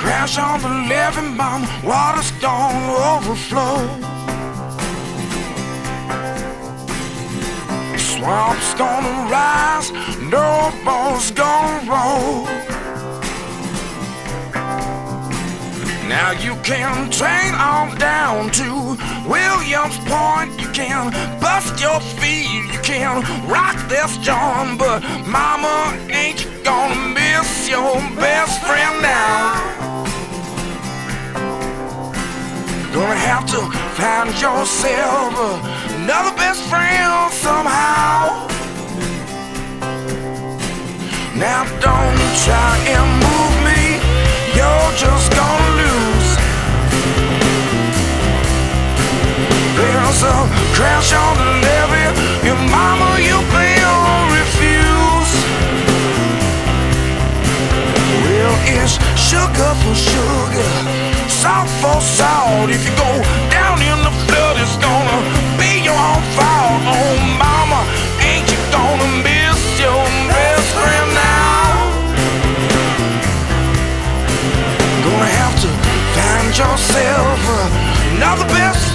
crash on the living bomb, water's gonna overflow. Swamp's gonna rise, no boat's gonna roll. Now you can train on down to Williams Point. You can bust your feet, you can rock this joint, but mama ain't gonna miss your best friend now. Gonna have to find yourself another best friend somehow. Now don't try and move me, you're just gonna lose. There's a crash on the levee, your mama you will refuse. Well, it's sugar for sugar, salt for salt. If you go down in the flood, it's gonna be your own fault. Oh mama, ain't you gonna miss your best friend now? Gonna have to find yourself another best